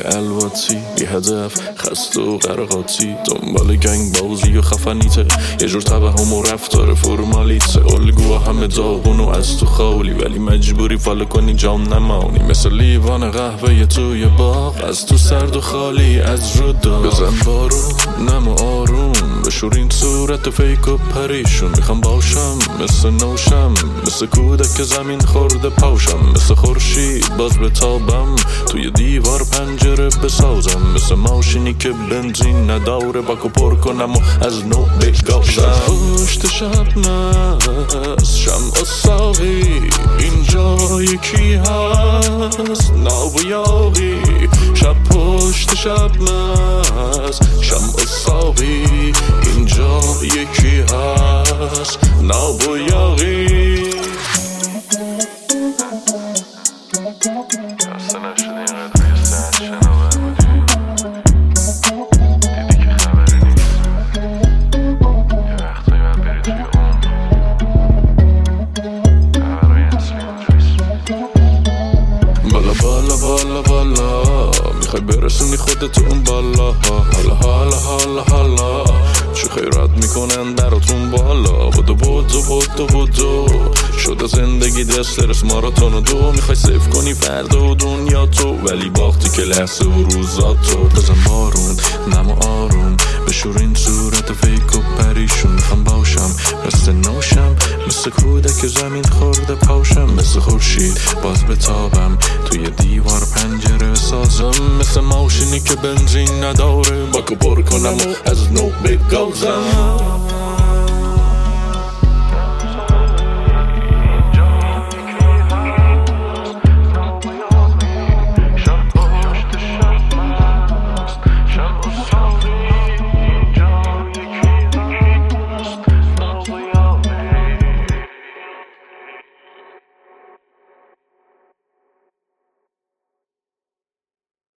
الواتی بی هدف خسته و قرقاتی دنبال گنگ بازی و خفنیته یه جور توهم و رفتار فرمالیته الگوها همه داغون و از تو خالی ولی مجبوری فالو کنی جام نمانی مثل لیوان قهوه توی باغ از تو سرد و خالی از رو داغ بزن بارون نم و آروم بشورین صورت فیک و پریشون میخوام باشم مثل نوشم مثل کودک زمین خورده پاشم مثل خورشید باز بتابم توی دیوار پنجره بسازم مثل ماشینی که بنزین نداره باکو پر کنم و از نو بگازم پشت شب نست شمع و ساقی اینجا یکی هست ناب و یاقی شب پشت شب نست شمع و ساقی اینجا یکی هست ناب و یاقی بالا بالا میخوای برسونی خودت اون بالا حالا حالا حالا حالا چه خیرات میکنن براتون بالا بودو بودو بودو بودو شده زندگی دسترس ماراتون و دو میخوای سیف کنی فردا و دنیا تو ولی باختی که لحظه و روزاتو بزن بارون نم و آروم بشورین صورت فیک و پریشون میخوام باشم مثل نوشم مثل کودک زمین خورده پاشم مثل خورشید باز بتابم توی دیوار پنجره سازم مثل ماشینی که بنزین نداره باکو پر کنم و از نو بگازم